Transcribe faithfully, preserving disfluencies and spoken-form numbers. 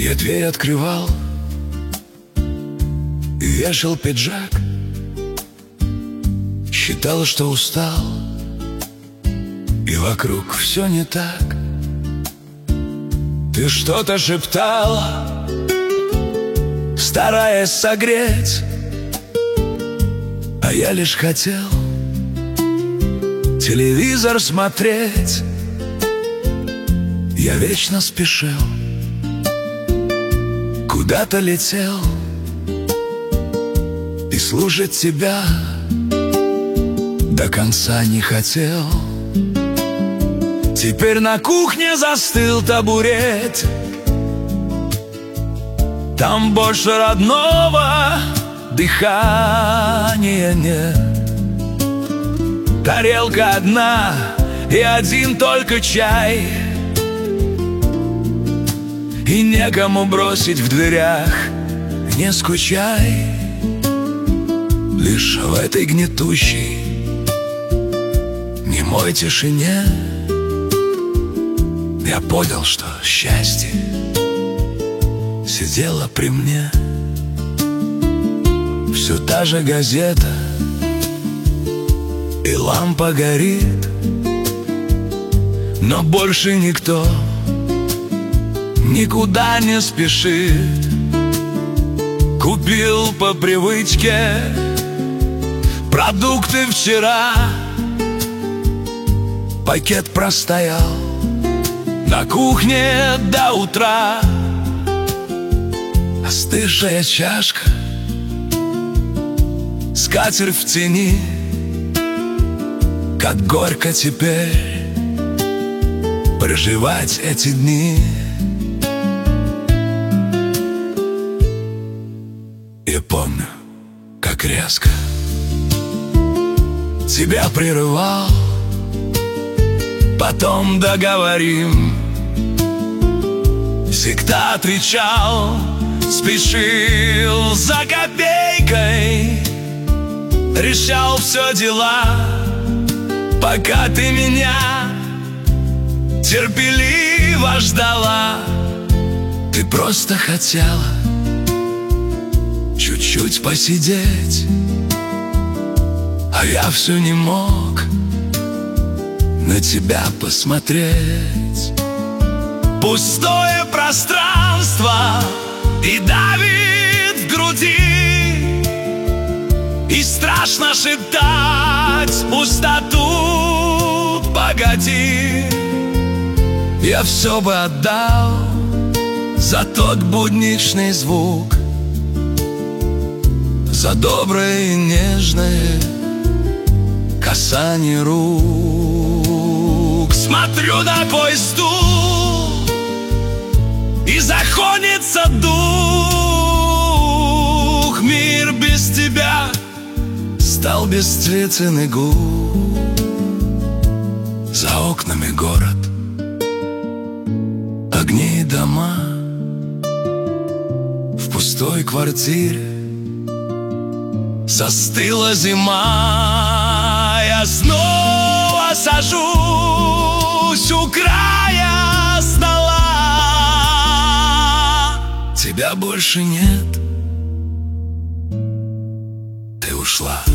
Я дверь открывал и вешал пиджак, считал, что устал, и вокруг все не так. Ты что-то шептала, стараясь согреть, а я лишь хотел телевизор смотреть. Я вечно спешил, куда-то летел, и слушать тебя до конца не хотел. Теперь на кухне застыл табурет, там больше родного дыхания нет. Тарелка одна и один только чай, и некому бросить в дверях «не скучай». Лишь в этой гнетущей немой тишине я понял, что счастье сидело при мне. Все та же газета, и лампа горит, но больше никто никуда не спешит. Купил по привычке продукты вчера, пакет простоял на кухне до утра. Остывшая чашка, скатерть в тени. Как горько теперь проживать эти дни. Я помню, как резко тебя прерывал, потом договорим. Всегда отвечал, спешил за копейкой, решал все дела, пока ты меня терпеливо ждала. Ты просто хотела чуть-чуть посидеть, а я все не мог на тебя посмотреть. Пустое пространство и давит в груди, и страшно шептать пустоту. Погоди, я все бы отдал за тот будничный звук, за доброе и нежное касание рук. Смотрю на твой стул, и заходится дух. Мир без тебя стал бесцветен и гух. За окнами город, огни и дома. В пустой квартире застыла зима. Я снова сажусь у края стола. Тебя больше нет, ты ушла.